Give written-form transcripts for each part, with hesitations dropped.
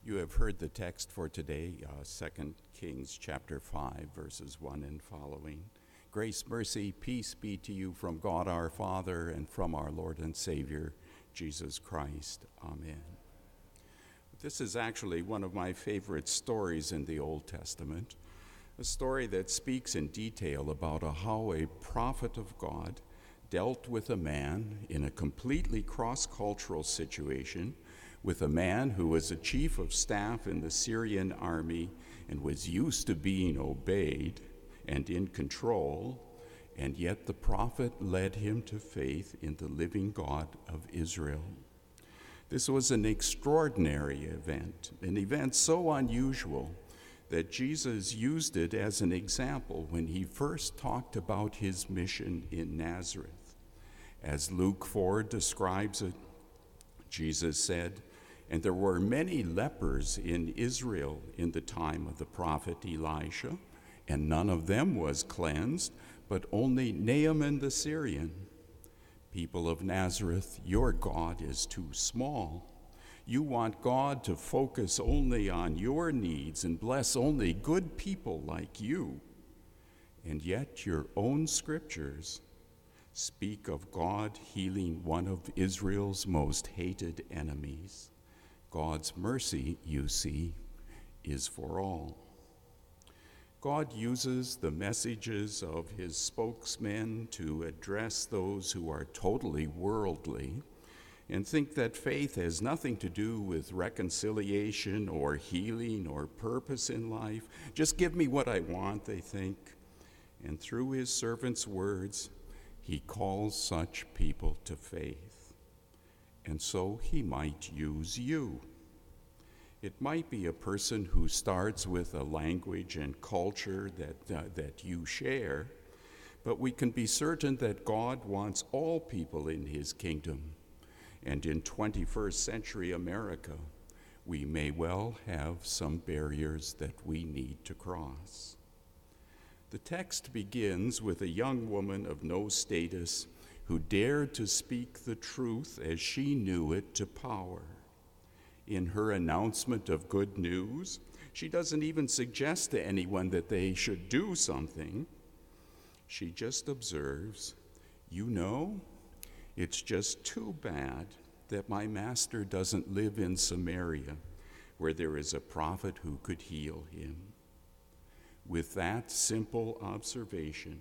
You have heard the text for today, 2 Kings chapter 5, verses 1 and following. Grace, mercy, peace be to you from God our Father and from our Lord and Savior, Jesus Christ. Amen. This is actually one of my favorite stories in the Old Testament, a story that speaks in detail about how a prophet of God dealt with a man in a completely cross-cultural situation, with a man who was a chief of staff in the Syrian army and was used to being obeyed and in control, and yet the prophet led him to faith in the living God of Israel. This was an extraordinary event, an event so unusual that Jesus used it as an example when he first talked about his mission in Nazareth. As Luke 4 describes it, Jesus said, "And there were many lepers in Israel in the time of the prophet Elisha, and none of them was cleansed, but only Naaman the Syrian. People of Nazareth, your God is too small. You want God to focus only on your needs and bless only good people like you. And yet your own scriptures speak of God healing one of Israel's most hated enemies. God's mercy, you see, is for all." God uses the messages of his spokesmen to address those who are totally worldly and think that faith has nothing to do with reconciliation or healing or purpose in life. Just give me what I want, they think. And through his servant's words, he calls such people to faith. And so he might use you. It might be a person who starts with a language and culture that you share, but we can be certain that God wants all people in his kingdom. And in 21st century America, we may well have some barriers that we need to cross. The text begins with a young woman of no status who dared to speak the truth as she knew it to power. In her announcement of good news, she doesn't even suggest to anyone that they should do something. She just observes, "You know, it's just too bad that my master doesn't live in Samaria, where there is a prophet who could heal him." Without that simple observation,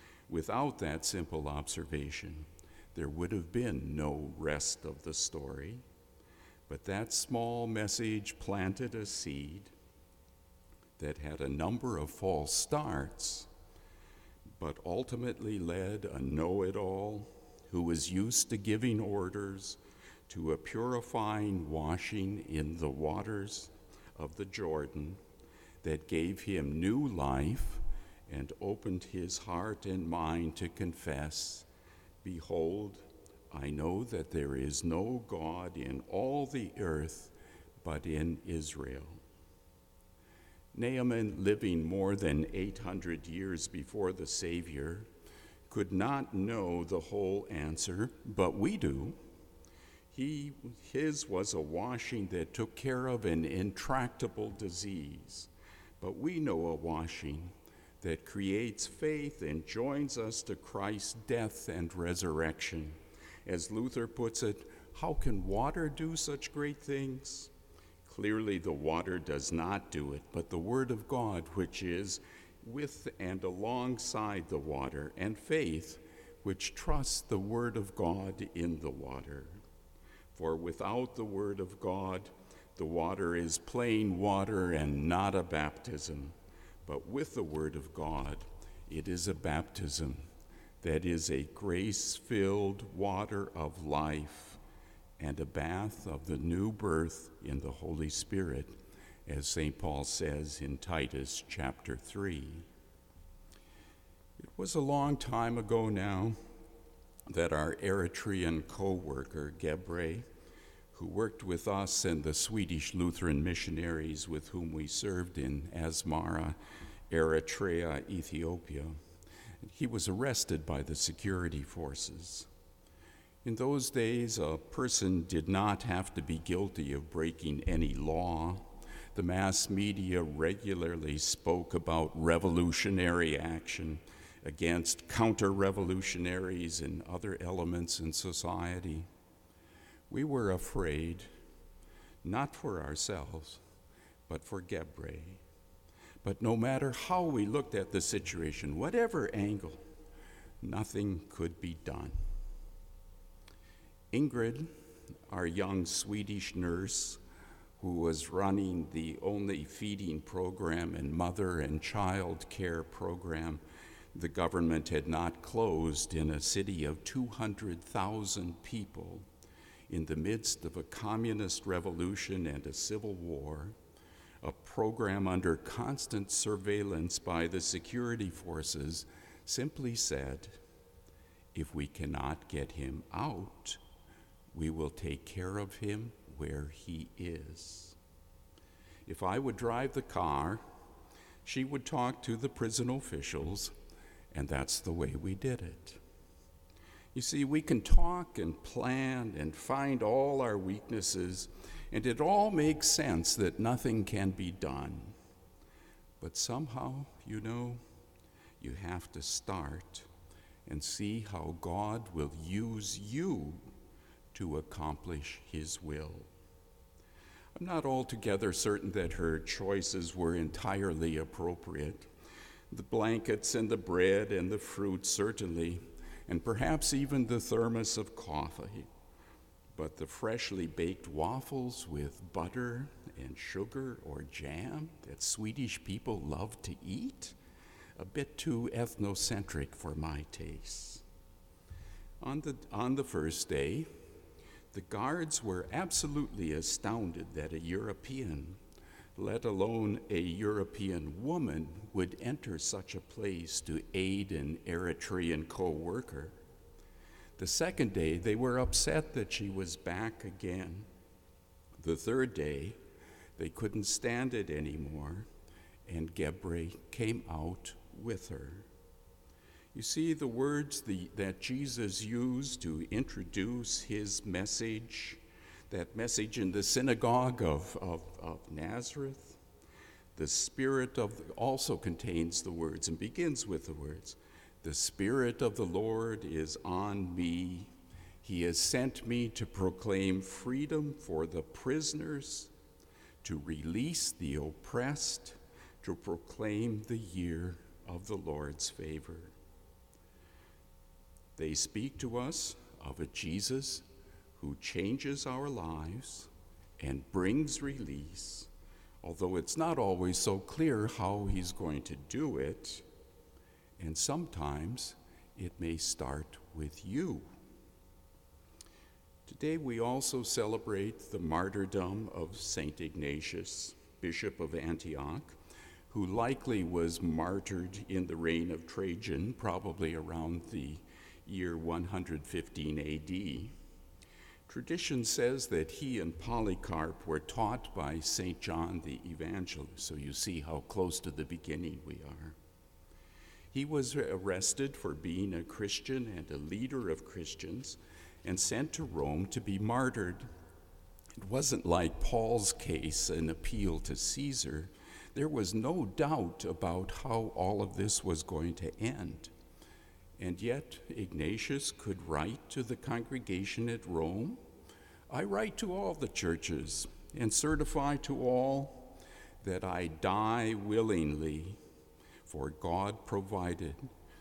there would have been no rest of the story. But that small message planted a seed that had a number of false starts, but ultimately led a know-it-all who was used to giving orders to a purifying washing in the waters of the Jordan that gave him new life and opened his heart and mind to confess, "Behold, I know that there is no God in all the earth but in Israel." Naaman, living more than 800 years before the Savior, could not know the whole answer, but we do. His was a washing that took care of an intractable disease, but we know a washing that creates faith and joins us to Christ's death and resurrection. As Luther puts it, how can water do such great things? Clearly the water does not do it, but the Word of God, which is with and alongside the water, and faith, which trusts the Word of God in the water. For without the Word of God, the water is plain water and not a baptism. But with the Word of God, it is a baptism that is a grace-filled water of life and a bath of the new birth in the Holy Spirit, as St. Paul says in Titus chapter 3. It was a long time ago now that our Eritrean co-worker, Gebre, who worked with us and the Swedish Lutheran missionaries with whom we served in Asmara, Eritrea, Ethiopia, he was arrested by the security forces. In those days, a person did not have to be guilty of breaking any law The mass media regularly spoke about revolutionary action against counter-revolutionaries and other elements in society. We were afraid, not for ourselves, but for Gebre. But no matter how we looked at the situation, whatever angle, nothing could be done. Ingrid, our young Swedish nurse, who was running the only feeding program and mother and child care program the government had not closed in a city of 200,000 people in the midst of a communist revolution and a civil war, a program under constant surveillance by the security forces, simply said, if we cannot get him out, we will take care of him where he is. If I would drive the car, she would talk to the prison officials, and that's the way we did it. You see, we can talk and plan and find all our weaknesses, and it all makes sense that nothing can be done. But somehow, you have to start and see how God will use you to accomplish his will. I'm not altogether certain that her choices were entirely appropriate. The blankets and the bread and the fruit certainly, and perhaps even the thermos of coffee. But the freshly baked waffles with butter and sugar or jam that Swedish people love to eat, a bit too ethnocentric for my tastes. On the first day, the guards were absolutely astounded that a European, let alone a European woman, would enter such a place to aid an Eritrean co-worker. The second day, they were upset that she was back again. The third day, they couldn't stand it anymore, and Gebre came out with her. You see, the words that Jesus used to introduce his message, that message in the synagogue of Nazareth, the Spirit also contains the words and begins with the words, "The Spirit of the Lord is on me. He has sent me to proclaim freedom for the prisoners, to release the oppressed, to proclaim the year of the Lord's favor." They speak to us of a Jesus who changes our lives and brings release, although it's not always so clear how he's going to do it, and sometimes it may start with you. Today we also celebrate the martyrdom of Saint Ignatius, Bishop of Antioch, who likely was martyred in the reign of Trajan, probably around the year 115 AD. Tradition says that he and Polycarp were taught by St. John the Evangelist, so you see how close to the beginning we are. He was arrested for being a Christian and a leader of Christians and sent to Rome to be martyred. It wasn't like Paul's case, an appeal to Caesar. There was no doubt about how all of this was going to end. And yet, Ignatius could write to the congregation at Rome, "I write to all the churches and certify to all that I die willingly, for God provided.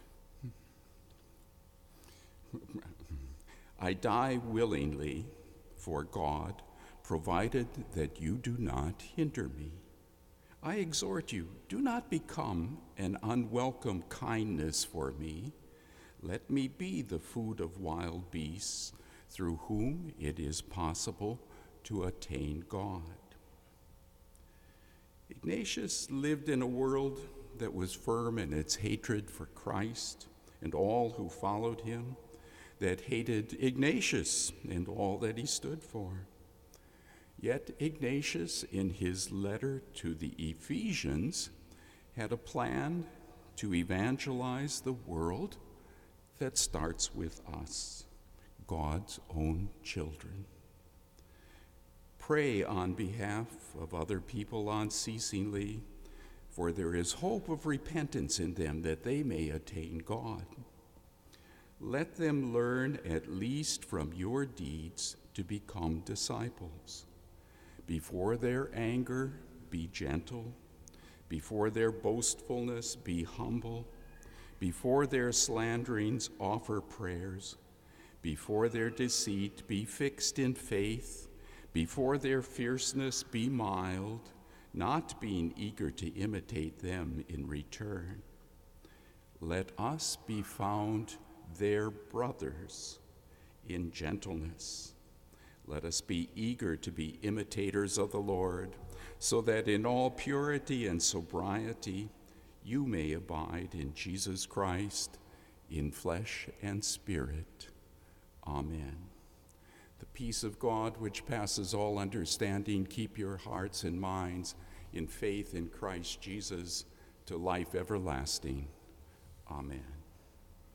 I die willingly, for God provided that you do not hinder me. I exhort you, do not become an unwelcome kindness for me. Let me be the food of wild beasts, through whom it is possible to attain God." Ignatius lived in a world that was firm in its hatred for Christ and all who followed him, that hated Ignatius and all that he stood for. Yet Ignatius, in his letter to the Ephesians, had a plan to evangelize the world that starts with us, God's own children. Pray on behalf of other people unceasingly, for there is hope of repentance in them that they may attain God. Let them learn at least from your deeds to become disciples. Before their anger, be gentle. Before their boastfulness, be humble. Before their slanderings, offer prayers. Before their deceit, be fixed in faith. Before their fierceness, be mild, not being eager to imitate them in return. Let us be found their brothers in gentleness. Let us be eager to be imitators of the Lord, so that in all purity and sobriety you may abide in Jesus Christ, in flesh and spirit. Amen. The peace of God, which passes all understanding, keep your hearts and minds in faith in Christ Jesus to life everlasting. Amen.